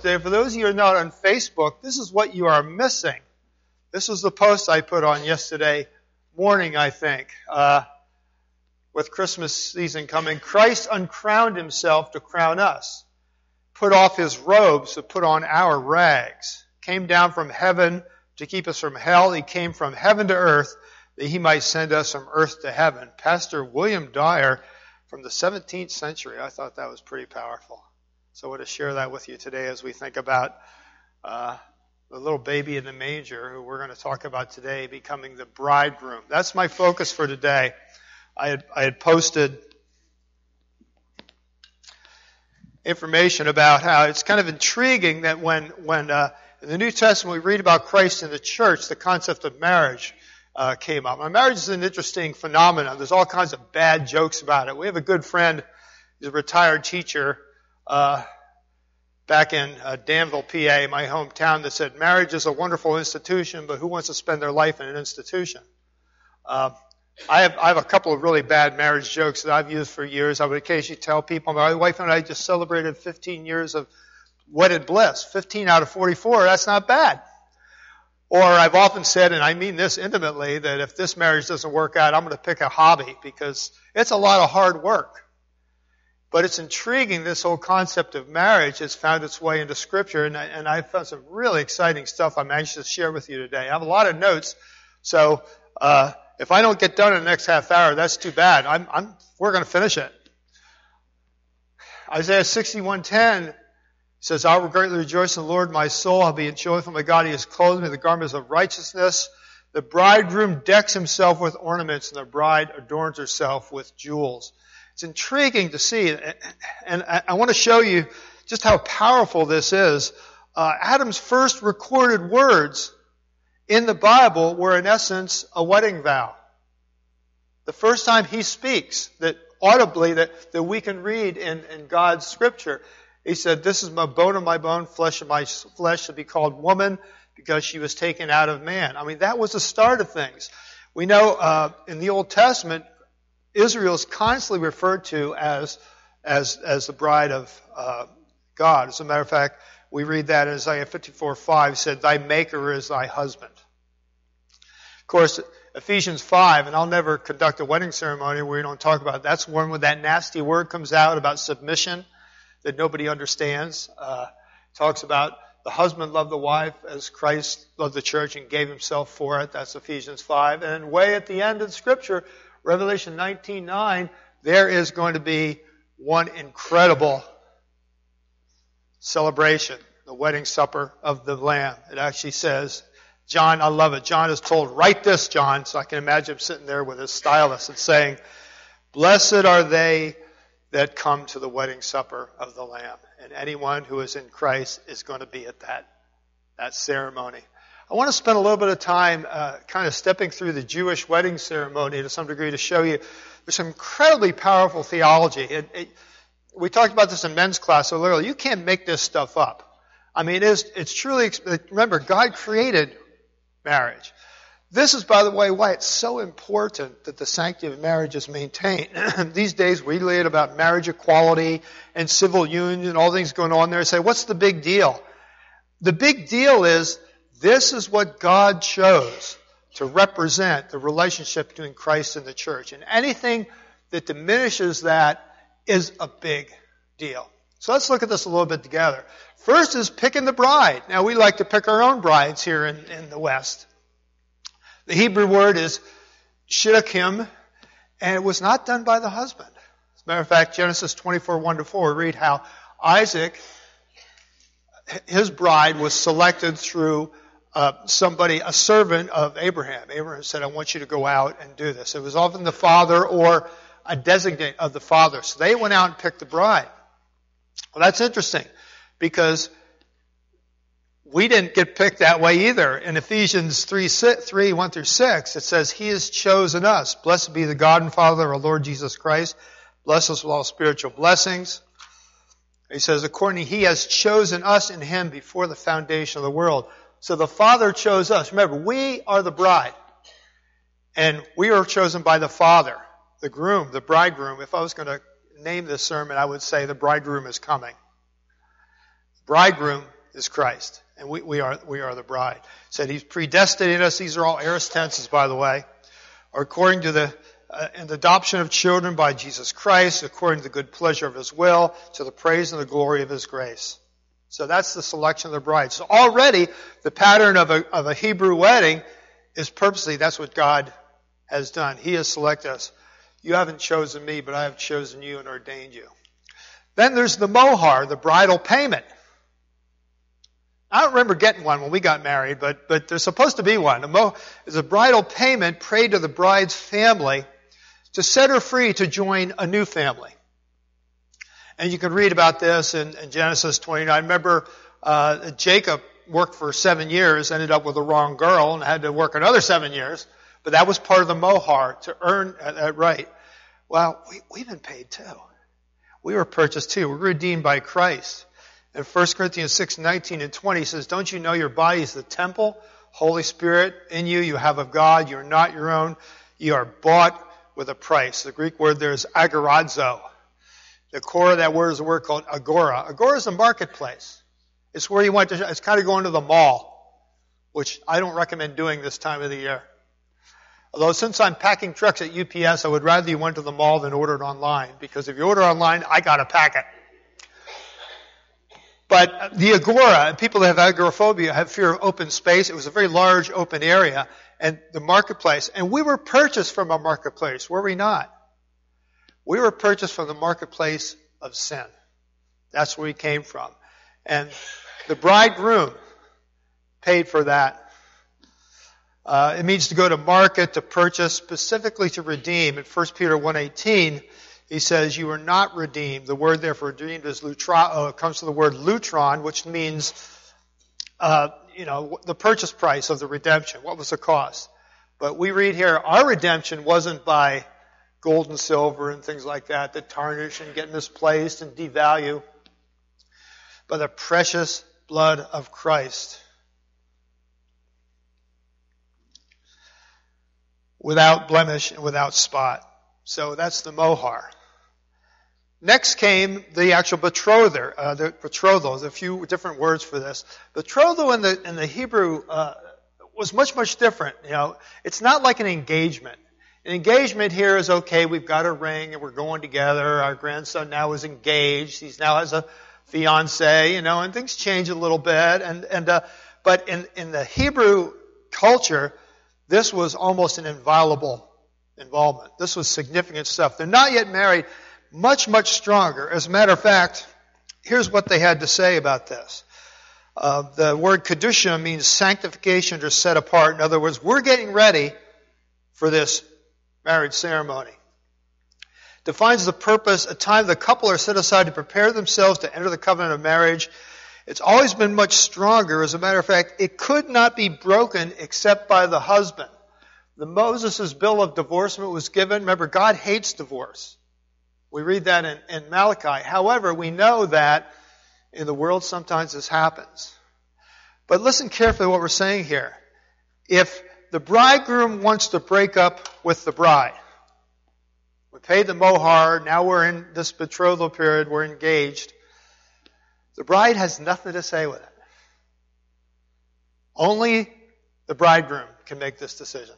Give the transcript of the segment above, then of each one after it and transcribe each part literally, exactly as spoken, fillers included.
yesterday. For those of you who are not on Facebook, this is what you are missing. This was the post I put on yesterday morning, I think, uh, with Christmas season coming. Christ uncrowned himself to crown us, put off his robes to put on our rags, came down from heaven to keep us from hell. He came from heaven to earth that he might send us from earth to heaven. Pastor William Dyer from the seventeenth century. I thought that was pretty powerful. So I want to share that with you today as we think about uh, the little baby in the manger who we're going to talk about today becoming the bridegroom. That's my focus for today. I had, I had posted information about how it's kind of intriguing that when, when uh, in the New Testament we read about Christ in the church, the concept of marriage uh, came up. Now, marriage is an interesting phenomenon. There's all kinds of bad jokes about it. We have a good friend, he's a retired teacher, uh, back in uh, Danville, P A, my hometown, that said marriage is a wonderful institution, but who wants to spend their life in an institution? Uh, I have I have a couple of really bad marriage jokes that I've used for years. I would occasionally tell people, my wife and I just celebrated fifteen years of wedded bliss. fifteen out of forty-four, that's not bad. Or I've often said, and I mean this intimately, that if this marriage doesn't work out, I'm going to pick a hobby because it's a lot of hard work. But it's intriguing, this whole concept of marriage has found its way into Scripture, and I, and I found some really exciting stuff I'm anxious to share with you today. I have a lot of notes, so uh, if I don't get done in the next half hour, that's too bad. I'm, I'm, we're going to finish it. Isaiah sixty-one ten says, I will greatly rejoice in the Lord, my soul. I'll be joyful, my God. He has clothed me with the garments of righteousness. The bridegroom decks himself with ornaments, and the bride adorns herself with jewels. It's intriguing to see, and I want to show you just how powerful this is. Uh, Adam's first recorded words in the Bible were, in essence, a wedding vow. The first time he speaks, that audibly, that, that we can read in, in God's Scripture, he said, this is my bone of my bone, flesh of my flesh, shall be called woman, because she was taken out of man. I mean, that was the start of things. We know uh, in the Old Testament, Israel is constantly referred to as as as the bride of uh, God. As a matter of fact, we read that in Isaiah fifty-four five, said, thy maker is thy husband. Of course, Ephesians five, and I'll never conduct a wedding ceremony where we don't talk about it. That's one where that nasty word comes out about submission that nobody understands. Uh, talks about the husband loved the wife as Christ loved the church and gave himself for it. That's Ephesians five. And way at the end of Scripture, Revelation nineteen nine, there is going to be one incredible celebration, the wedding supper of the Lamb. It actually says, John, I love it. John is told, write this, John. So I can imagine him sitting there with his stylus and saying, blessed are they that come to the wedding supper of the Lamb. And anyone who is in Christ is going to be at that, that ceremony. I want to spend a little bit of time uh, kind of stepping through the Jewish wedding ceremony to some degree to show you there's some incredibly powerful theology. It, it, we talked about this in men's class so earlier. You can't make this stuff up. I mean, it is, it's truly, remember, God created marriage. This is, by the way, why it's so important that the sanctity of marriage is maintained. These days we read about marriage equality and civil union and all things going on there. Say, what's the big deal? The big deal is this is what God chose to represent the relationship between Christ and the church. And anything that diminishes that is a big deal. So let's look at this a little bit together. First is picking the bride. Now, we like to pick our own brides here in, in the West. The Hebrew word is shidduchim, and it was not done by the husband. As a matter of fact, Genesis twenty-four, one to four, we read how Isaac, his bride, was selected through uh, somebody, a servant of Abraham. Abraham said, I want you to go out and do this. It was often the father or a designate of the father. So they went out and picked the bride. Well, that's interesting because we didn't get picked that way either. In Ephesians three, three, one through six, it says, He has chosen us. Blessed be the God and Father of our Lord Jesus Christ. Bless us with all spiritual blessings. He says, according He has chosen us in Him before the foundation of the world. So the Father chose us. Remember, we are the bride. And we are chosen by the Father, the groom, the bridegroom. If I was going to name this sermon, I would say the bridegroom is coming. Bridegroom is Christ. And we, we are we are the bride. Said he's predestinated us. These are all aorist tenses, by the way. Or according to the uh, and the adoption of children by Jesus Christ, according to the good pleasure of his will, to the praise and the glory of his grace. So that's the selection of the bride. So already the pattern of a of a Hebrew wedding is purposely, that's what God has done. He has selected us. You haven't chosen me, but I have chosen you and ordained you. Then there's the mohar, the bridal payment. I don't remember getting one when we got married, but but there's supposed to be one. A mo is a bridal payment paid to the bride's family to set her free to join a new family. And you can read about this in, in Genesis twenty-nine. Remember, uh, Jacob worked for seven years, ended up with the wrong girl, and had to work another seven years. But that was part of the mohar, to earn that right. Well, we, we've been paid too. We were purchased too. We're redeemed by Christ. In First Corinthians six, nineteen and twenty, it says, don't you know your body is the temple, Holy Spirit in you, you have of God, you're not your own, you are bought with a price. The Greek word there is agorazo. The core of that word is a word called agora. Agora is a marketplace. It's where you went to, it's kind of going to the mall, which I don't recommend doing this time of the year. Although since I'm packing trucks at U P S, I would rather you went to the mall than ordered online, because if you order online, I gotta pack it. But the agora, people that have agoraphobia have fear of open space. It was a very large open area, and the marketplace. And we were purchased from a marketplace, were we not? We were purchased from the marketplace of sin. That's where we came from. And the bridegroom paid for that. Uh, it means to go to market, to purchase, specifically to redeem. In First Peter one eighteen, he says, you are not redeemed. The word there for redeemed is lutrao. It comes from the word lutron, which means, uh, you know, the purchase price of the redemption. What was the cost? But we read here, our redemption wasn't by gold and silver and things like that that tarnish and get misplaced and devalue, by the precious blood of Christ. Without blemish and without spot. So that's the mohar. Next came the actual betrother, uh, the betrothal. There's a few different words for this. Betrothal in the in the Hebrew uh, was much much different. You know, it's not like an engagement. An engagement here is okay. We've got a ring and we're going together. Our grandson now is engaged. He now has a fiance. You know, and things change a little bit. And and uh, but in in the Hebrew culture, this was almost an inviolable involvement. This was significant stuff. They're not yet married. Much, much stronger. As a matter of fact, here's what they had to say about this. Uh, the word kedusha means sanctification or set apart. In other words, we're getting ready for this marriage ceremony. Defines the purpose, a time the couple are set aside to prepare themselves to enter the covenant of marriage. It's always been much stronger. As a matter of fact, it could not be broken except by the husband. The Moses' bill of divorcement was given. Remember, God hates divorce. We read that in, in Malachi. However, we know that in the world sometimes this happens. But listen carefully to what we're saying here. If the bridegroom wants to break up with the bride, we paid the mohar, now we're in this betrothal period, we're engaged, the bride has nothing to say with it. Only the bridegroom can make this decision.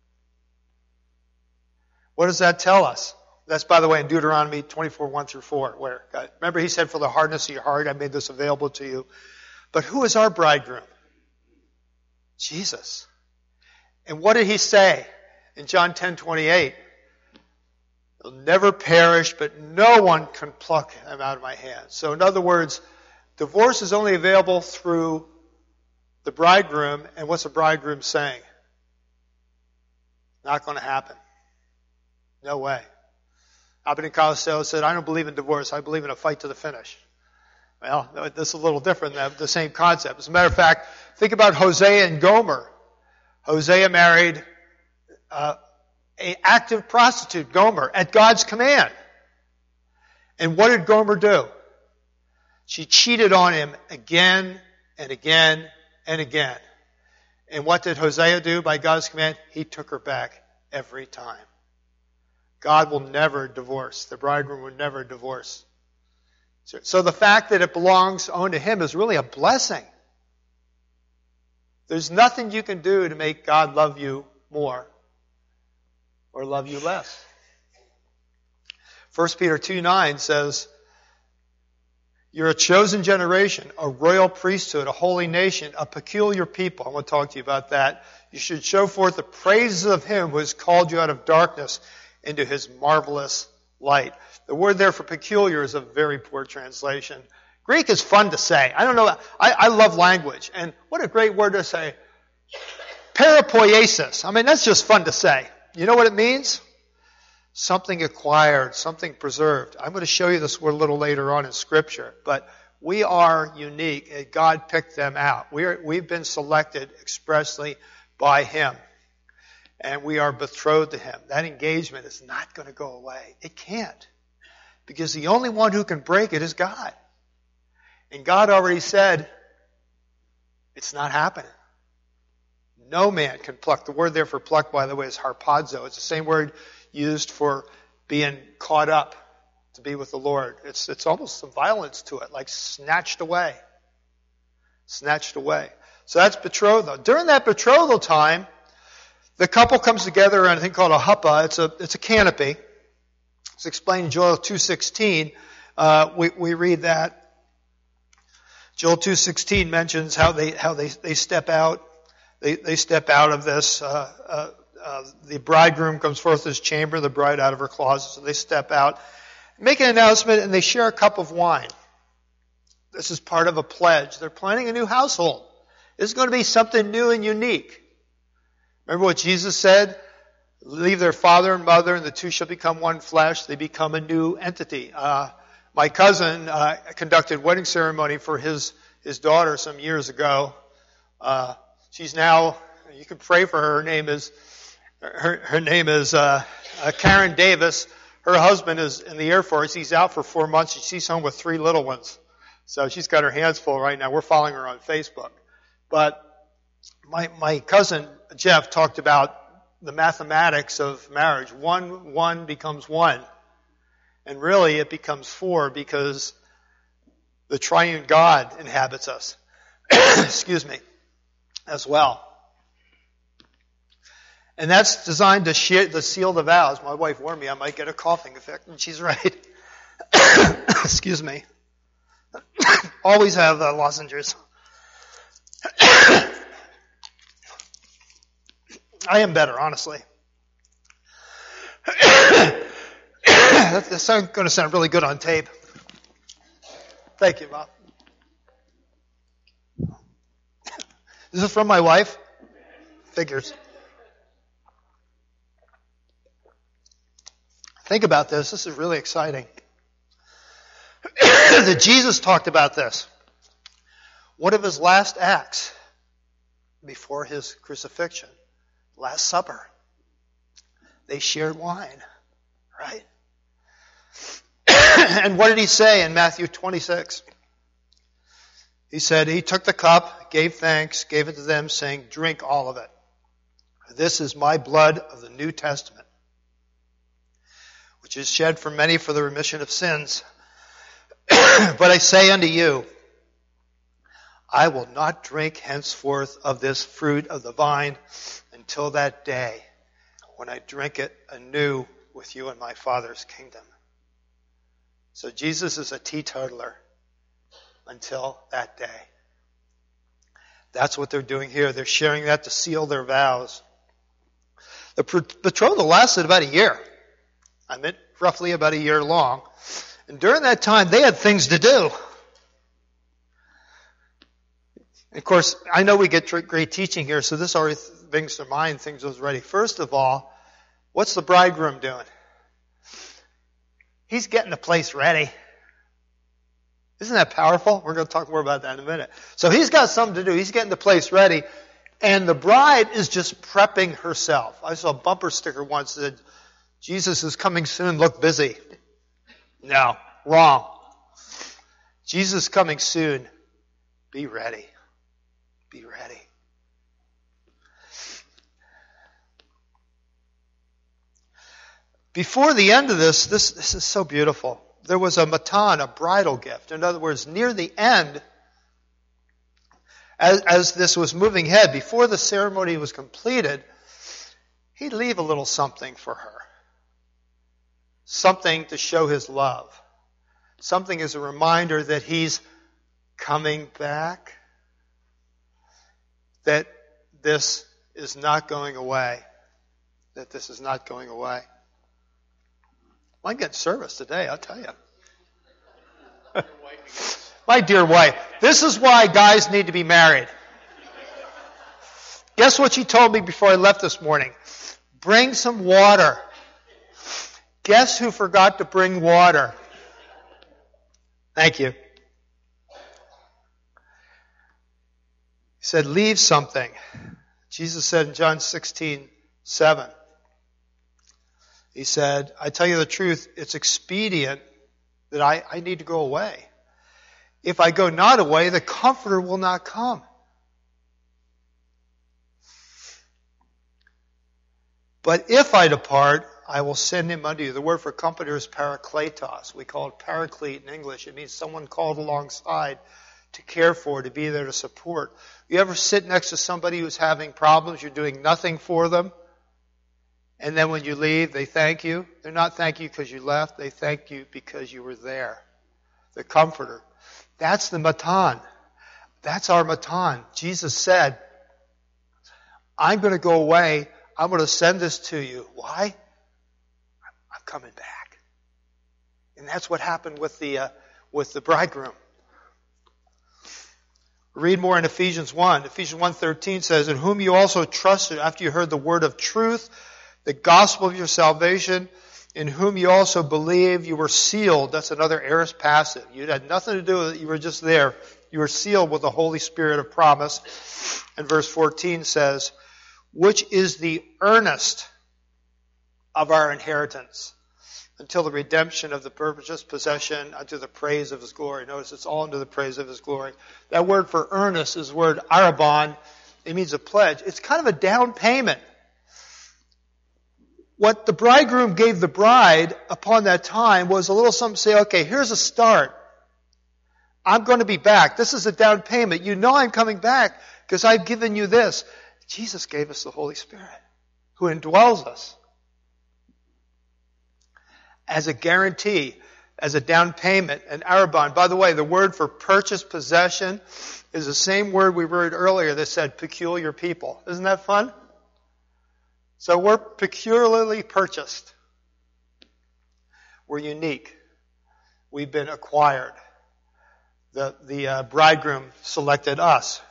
What does that tell us? That's, by the way, in Deuteronomy twenty-four, one through four, where, God, remember he said, for the hardness of your heart, I made this available to you. But who is our bridegroom? Jesus. And what did he say in John ten, twenty-eight? They'll never perish, but no one can pluck them out of my hand. So in other words, divorce is only available through the bridegroom. And what's the bridegroom saying? Not going to happen. No way. Abbott Costello said, I don't believe in divorce. I believe in a fight to the finish. Well, this is a little different than the same concept. As a matter of fact, think about Hosea and Gomer. Hosea married uh, an active prostitute, Gomer, at God's command. And what did Gomer do? She cheated on him again and again and again. And what did Hosea do by God's command? He took her back every time. God will never divorce. The bridegroom will never divorce. So, so the fact that it belongs owned to him is really a blessing. There's nothing you can do to make God love you more or love you less. First Peter two nine says, you're a chosen generation, a royal priesthood, a holy nation, a peculiar people. I want to talk to you about that. You should show forth the praises of Him who has called you out of darkness into His marvelous light. The word there for peculiar is a very poor translation. Greek is fun to say. I don't know. I, I love language. And what a great word to say. Parapoiesis. I mean, that's just fun to say. You know what it means? Something acquired, something preserved. I'm going to show you this word a little later on in Scripture. But we are unique, and God picked them out. We are, we've been selected expressly by Him. And we are betrothed to Him. That engagement is not going to go away. It can't. Because the only one who can break it is God. And God already said, it's not happening. No man can pluck. The word there for pluck, by the way, is harpazo. It's the same word used for being caught up to be with the Lord. It's, it's almost some violence to it, like snatched away. Snatched away. So that's betrothal. During that betrothal time, the couple comes together in a thing called a huppah. It's a, it's a canopy. It's explained in Joel two sixteen. Uh, we, we read that. Joel two sixteen mentions how they, how they, they step out. They, they step out of this, uh, uh, Uh, the bridegroom comes forth his chamber, the bride out of her closet. So they step out, make an announcement, and they share a cup of wine. This is part of a pledge. They're planning a new household. This is going to be something new and unique. Remember what Jesus said? Leave their father and mother, and the two shall become one flesh. They become a new entity. Uh, my cousin uh, conducted wedding ceremony for his his daughter some years ago. Uh, she's now, you can pray for her. Her name is Her, her name is uh, uh, Karen Davis. Her husband is in the Air Force. He's out for four months. She's home with three little ones. So she's got her hands full right now. We're following her on Facebook. But my my cousin Jeff talked about the mathematics of marriage. One, one becomes one. And really it becomes four because the triune God inhabits us. Excuse me. As well. And that's designed to, share, to seal the vows. My wife warned me I might get a coughing effect, and she's right. Excuse me. Always have uh, lozenges. I am better, honestly. That's going to sound really good on tape. Thank you, Bob. This is from my wife? Figures. Think about this. This is really exciting. That Jesus talked about this. One of his last acts before his crucifixion, Last Supper, they shared wine, right? And what did he say in Matthew twenty-six? He said, he took the cup, gave thanks, gave it to them, saying, drink all of it. This is my blood of the New Testament, which is shed for many for the remission of sins. But I say unto you, I will not drink henceforth of this fruit of the vine until that day when I drink it anew with you in my Father's kingdom. So Jesus is a teetotaler until that day. That's what they're doing here. They're sharing that to seal their vows. The betrothal lasted about a year. I meant roughly about a year long. And during that time, they had things to do. Of course, I know we get great teaching here, so this already brings to mind things was ready. First of all, what's the bridegroom doing? He's getting the place ready. Isn't that powerful? We're going to talk more about that in a minute. So he's got something to do. He's getting the place ready. And the bride is just prepping herself. I saw a bumper sticker once that said, Jesus is coming soon, look busy. No, wrong. Jesus is coming soon. Be ready. Be ready. Before the end of this, this, this is so beautiful. There was a matan, a bridal gift. In other words, near the end, as, as this was moving ahead, before the ceremony was completed, he'd leave a little something for her. Something to show his love. Something as a reminder that he's coming back. That this is not going away. That this is not going away. I'm getting service today, I'll tell you. My dear wife, this is why guys need to be married. Guess what she told me before I left this morning? Bring some water. Guess who forgot to bring water? Thank you. He said, leave something. Jesus said in John sixteen seven, he said, I tell you the truth, it's expedient that I, I need to go away. If I go not away, the Comforter will not come. But if I depart, I will send him unto you. The word for comforter is parakletos. We call it paraclete in English. It means someone called alongside to care for, to be there to support. You ever sit next to somebody who's having problems, you're doing nothing for them, and then when you leave, they thank you? They're not thanking you because you left. They thank you because you were there. The comforter. That's the matan. That's our matan. Jesus said, I'm going to go away. I'm going to send this to you. Why? I'm coming back. And that's what happened with the uh, with the bridegroom. Read more in Ephesians one. Ephesians one thirteen says, in whom you also trusted after you heard the word of truth, the gospel of your salvation, in whom you also believe, you were sealed. That's another aorist passive. You had nothing to do with it. You were just there. You were sealed with the Holy Spirit of promise. And verse fourteen says, which is the earnest of our inheritance, until the redemption of the purchased possession, unto the praise of his glory. Notice it's all unto the praise of his glory. That word for earnest is the word arabon. It means a pledge. It's kind of a down payment. What the bridegroom gave the bride upon that time was a little something to say, okay, here's a start. I'm going to be back. This is a down payment. You know I'm coming back because I've given you this. Jesus gave us the Holy Spirit who indwells us as a guarantee, as a down payment, an arabon. By the way, the word for purchased possession is the same word we read earlier that said peculiar people. Isn't that fun? So we're peculiarly purchased. We're unique. We've been acquired. The, the uh, bridegroom selected us.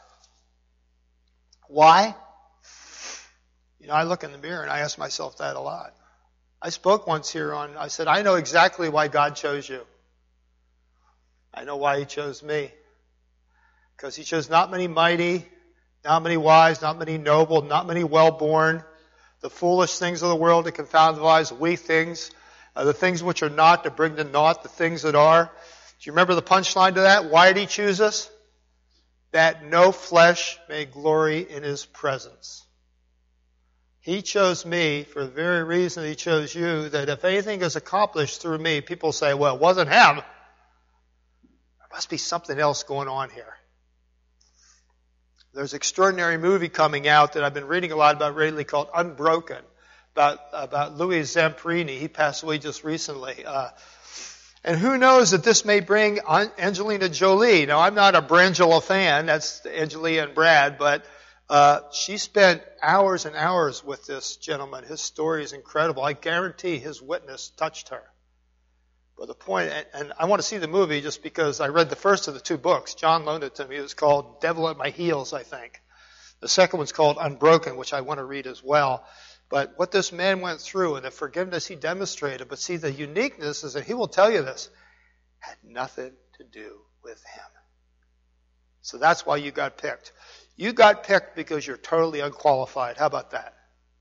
Why? You know, I look in the mirror and I ask myself that a lot. I spoke once here on, I said, I know exactly why God chose you. I know why he chose me. Because he chose not many mighty, not many wise, not many noble, not many well-born, the foolish things of the world to confound the wise, the weak things, uh, the things which are not to bring to naught the things that are. Do you remember the punchline to that? Why did he choose us? That no flesh may glory in his presence. He chose me for the very reason he chose you, that if anything is accomplished through me, people say, well, it wasn't him. There must be something else going on here. There's an extraordinary movie coming out that I've been reading a lot about lately called Unbroken, about, about Louis Zamperini. He passed away just recently. Uh, and who knows that this may bring Angelina Jolie. Now, I'm not a Brangela fan. That's Angelina and Brad, but Uh, she spent hours and hours with this gentleman. His story is incredible. I guarantee his witness touched her. But the point, and, and I want to see the movie just because I read the first of the two books. John loaned it to me. It was called Devil at My Heels, I think. The second one's called Unbroken, which I want to read as well. But what this man went through and the forgiveness he demonstrated, but see, the uniqueness is that he will tell you this, had nothing to do with him. So that's why you got picked. You got picked because you're totally unqualified. How about that?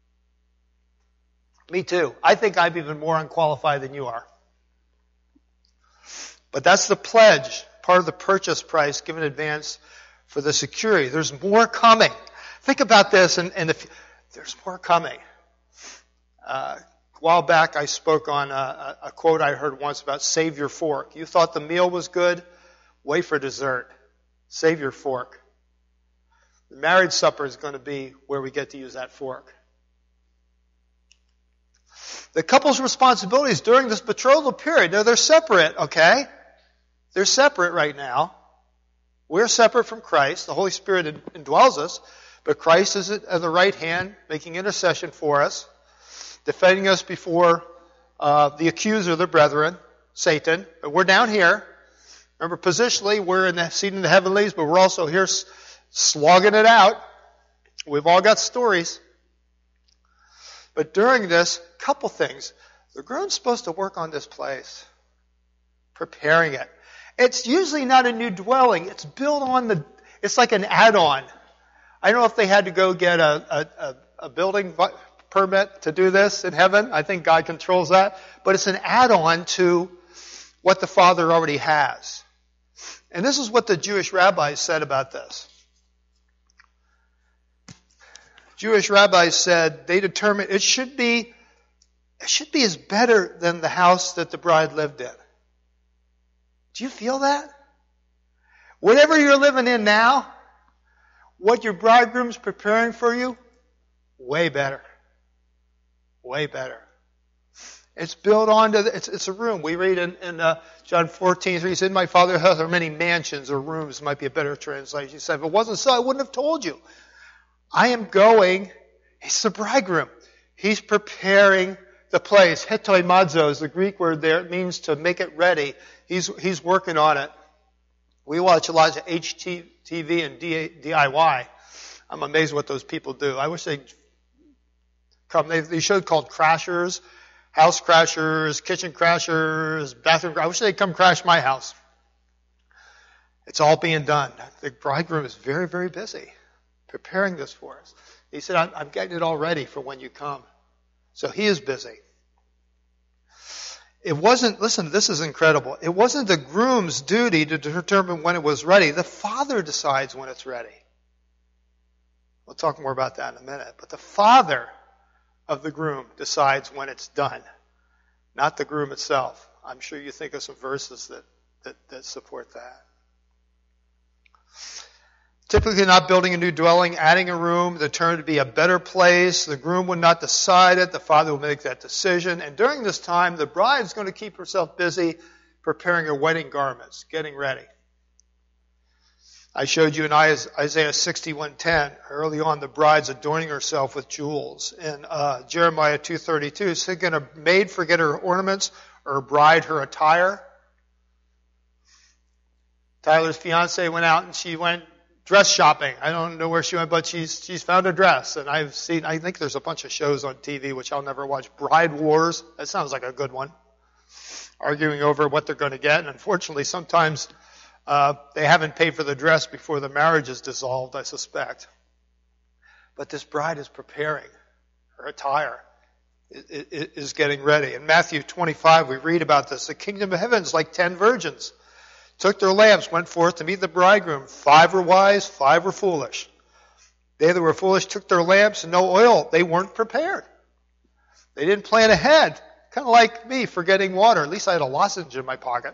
Me too. I think I'm even more unqualified than you are. But that's the pledge, part of the purchase price given in advance for the security. There's more coming. Think about this, and, and if, there's more coming. Uh, a while back I spoke on a, a quote I heard once about save your fork. You thought the meal was good? Wait for dessert. Save your fork. The marriage supper is going to be where we get to use that fork. The couple's responsibilities during this betrothal period, now they're separate, okay? They're separate right now. We're separate from Christ. The Holy Spirit indwells us, but Christ is at the right hand, making intercession for us, defending us before uh, the accuser of the brethren, Satan. But we're down here. Remember, positionally, we're in the seat in the heavenlies, but we're also here slogging it out. We've all got stories. But during this, couple things. The groom's supposed to work on this place, preparing it. It's usually not a new dwelling. It's built on the, it's like an add-on. I don't know if they had to go get a, a, a, a building permit to do this in heaven. I think God controls that. But it's an add-on to what the Father already has. And this is what the Jewish rabbis said about this. Jewish rabbis said they determined it should be, it should be as better than the house that the bride lived in. Do you feel that? Whatever you're living in now, what your bridegroom's preparing for you, way better. Way better. It's built onto, the, it's, it's a room. We read in, in uh, John fourteen, he said, in my Father's house are many mansions or rooms, might be a better translation. He said, if it wasn't so, I wouldn't have told you. I am going, he's the bridegroom. He's preparing the place. Hetoimazo is the Greek word there. It means to make it ready. He's, he's working on it. We watch a lot of H T V and D I Y. I'm amazed what those people do. I wish they'd come. They, they showed called Crashers, House Crashers, Kitchen Crashers, Bathroom Crashers. I wish they'd come crash my house. It's all being done. The bridegroom is very, very busy preparing this for us. He said, I'm, I'm getting it all ready for when you come. So he is busy. It wasn't, listen, this is incredible. It wasn't the groom's duty to determine when it was ready. The Father decides when it's ready. We'll talk more about that in a minute. But the Father of the groom decides when it's done, not the groom itself. I'm sure you think of some verses that, that, that support that. Typically not building a new dwelling, adding a room, the term to be a better place. The groom would not decide it. The father will make that decision. And during this time, the bride is going to keep herself busy preparing her wedding garments, getting ready. I showed you in Isaiah sixty-one ten, early on, the bride's adorning herself with jewels. In uh, Jeremiah two thirty-two, is can a maid forget her ornaments or a bride her attire? Tyler's fiance went out and she went dress shopping. I don't know where she went, but she's she's found a dress. And I've seen, I think there's a bunch of shows on T V, which I'll never watch. Bride Wars. That sounds like a good one. Arguing over what they're going to get. And unfortunately, sometimes uh, they haven't paid for the dress before the marriage is dissolved, I suspect. But this bride is preparing. Her attire is getting ready. In Matthew twenty-five, we read about this. The kingdom of heaven is like ten virgins. Took their lamps, went forth to meet the bridegroom. Five were wise, five were foolish. They that were foolish took their lamps and no oil. They weren't prepared. They didn't plan ahead. Kind of like me forgetting water. At least I had a lozenge in my pocket.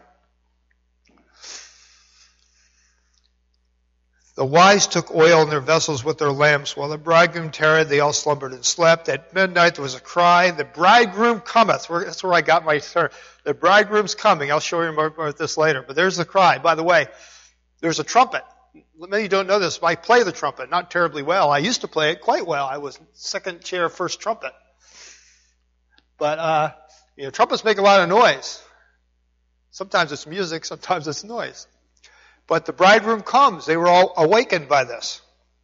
The wise took oil in their vessels with their lamps. While the bridegroom tarried, they all slumbered and slept. At midnight there was a cry, the bridegroom cometh. That's where I got my start. The bridegroom's coming. I'll show you more about this later. But there's the cry. By the way, there's a trumpet. Many of you don't know this, but I play the trumpet. Not terribly well. I used to play it quite well. I was second chair, first trumpet. But, uh, you know, trumpets make a lot of noise. Sometimes it's music, sometimes it's noise. But the bridegroom comes. They were all awakened by this.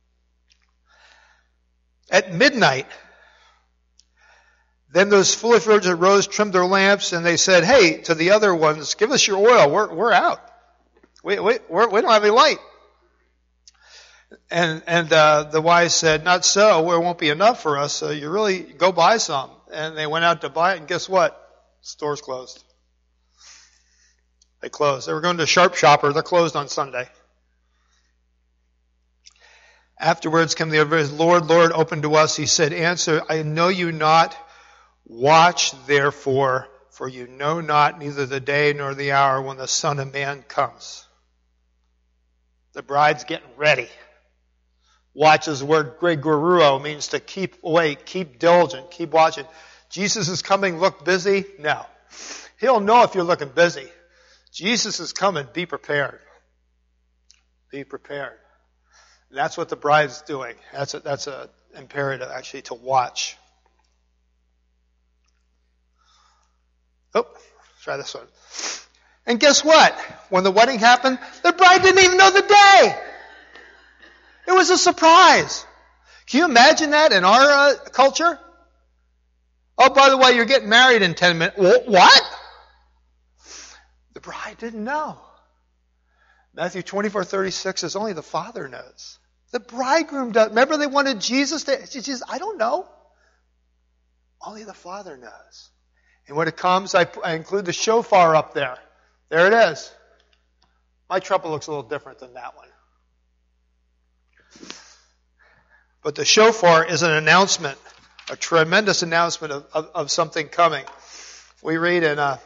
At midnight, then those foolish virgins rose, trimmed their lamps, and they said, hey, to the other ones, give us your oil. We're, we're out. We, we, we're, we don't have any light. And, and uh, the wise said, not so. It won't be enough for us. So you really go buy some. And they went out to buy it, and guess what? Store's closed. They closed. They were going to Sharp Shopper. They're closed on Sunday. Afterwards came the other, Lord, Lord, open to us. He said, answer, I know you not. Watch therefore, for you know not neither the day nor the hour when the Son of Man comes. The bride's getting ready. Watch is the word greguruo, means to keep awake, keep diligent, keep watching. Jesus is coming, look busy? No. He'll know if you're looking busy. Jesus is coming, be prepared. Be prepared. And that's what the bride's doing. That's a, that's a imperative, actually, to watch. Oh, try this one. And guess what? When the wedding happened, the bride didn't even know the day. It was a surprise. Can you imagine that in our uh, culture? Oh, by the way, you're getting married in ten minutes. What? The bride didn't know. Matthew twenty-four thirty-six says only the Father knows. The bridegroom does. Remember they wanted Jesus to, Jesus, I don't know. Only the Father knows. And when it comes, I, I include the shofar up there. There it is. My trumpet looks a little different than that one. But the shofar is an announcement, a tremendous announcement of, of, of something coming. We read in uh,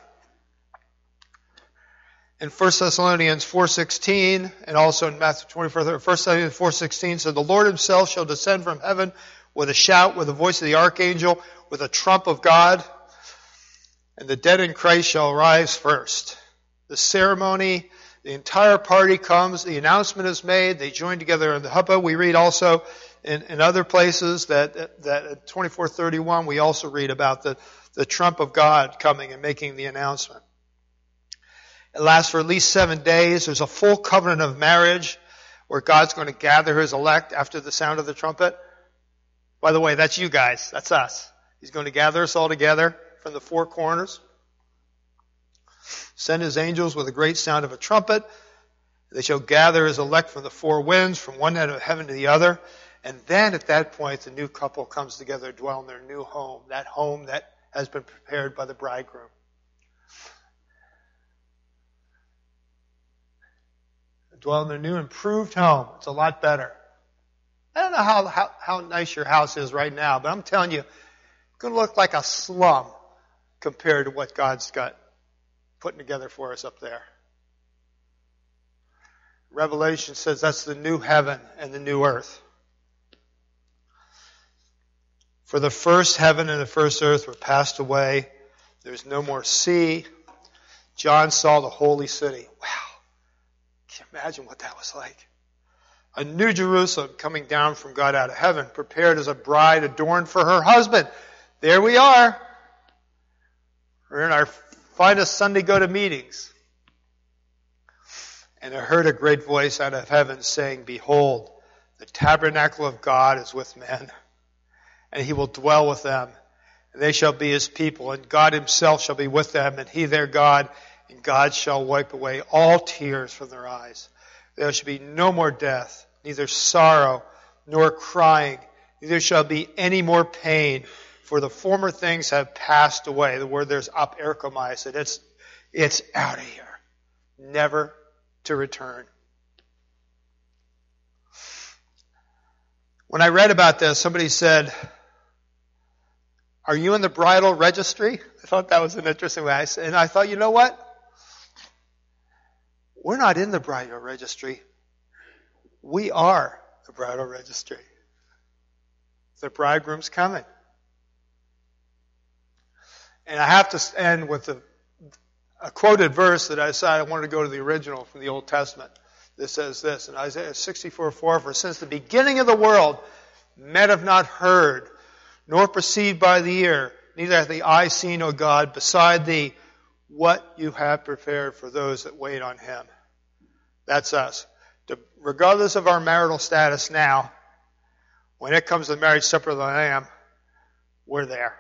in First Thessalonians four sixteen and also in Matthew twenty-four, First Thessalonians four sixteen says, the Lord himself shall descend from heaven with a shout, with the voice of the archangel, with a trump of God, and the dead in Christ shall rise first. The ceremony, the entire party comes, the announcement is made, they join together in the huppah. We read also in, in other places that, that at twenty-four thirty-one we also read about the, the trump of God coming and making the announcement. It lasts for at least seven days. There's a full covenant of marriage where God's going to gather his elect after the sound of the trumpet. By the way, that's you guys. That's us. He's going to gather us all together from the four corners. Send his angels with a great sound of a trumpet. They shall gather his elect from the four winds, from one end of heaven to the other. And then at that point, the new couple comes together to dwell in their new home, that home that has been prepared by the bridegroom. Dwell in their new improved home. It's a lot better. I don't know how, how, how nice your house is right now, but I'm telling you, it's going to look like a slum compared to what God's got putting together for us up there. Revelation says that's the new heaven and the new earth. For the first heaven and the first earth were passed away. There's no more sea. John saw the holy city. Wow. Can you imagine what that was like? A new Jerusalem coming down from God out of heaven, prepared as a bride adorned for her husband. There we are. We're in our finest Sunday go-to meetings. And I heard a great voice out of heaven saying, behold, the tabernacle of God is with men, and he will dwell with them, and they shall be his people, and God himself shall be with them, and he their God, and God shall wipe away all tears from their eyes. There shall be no more death, neither sorrow nor crying, neither shall be any more pain, for the former things have passed away. The word there's aperkomai, it's, it's out of here, never to return. When I read about this, somebody said, are you in the bridal registry? I thought that was an interesting way. I said, and I thought, you know what? We're not in the bridal registry. We are the bridal registry. The bridegroom's coming. And I have to end with a, a quoted verse that I decided I wanted to go to the original from the Old Testament. This says this, in Isaiah sixty-four four, for since the beginning of the world, men have not heard, nor perceived by the ear, neither hath the eye seen, O God, beside thee, what you have prepared for those that wait on him. That's us. To, regardless of our marital status now, when it comes to the marriage supper of the Lamb, we're there.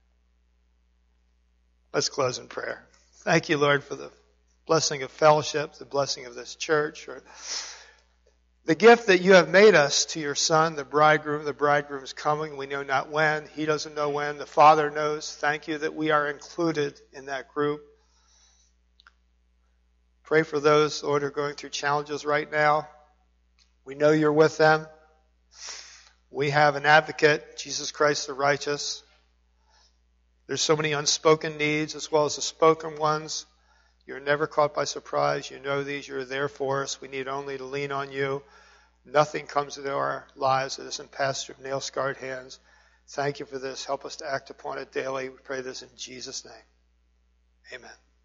Let's close in prayer. Thank you, Lord, for the blessing of fellowship, the blessing of this church, or the gift that you have made us to your Son, the bridegroom. The bridegroom is coming. We know not when. He doesn't know when. The Father knows. Thank you that we are included in that group. Pray for those, Lord, who are going through challenges right now. We know you're with them. We have an advocate, Jesus Christ the righteous. There's so many unspoken needs as well as the spoken ones. You're never caught by surprise. You know these. You're there for us. We need only to lean on you, Nothing comes into our lives that isn't passed through nail-scarred hands. Thank you for this. Help us to act upon it daily. We pray this in Jesus' name. Amen.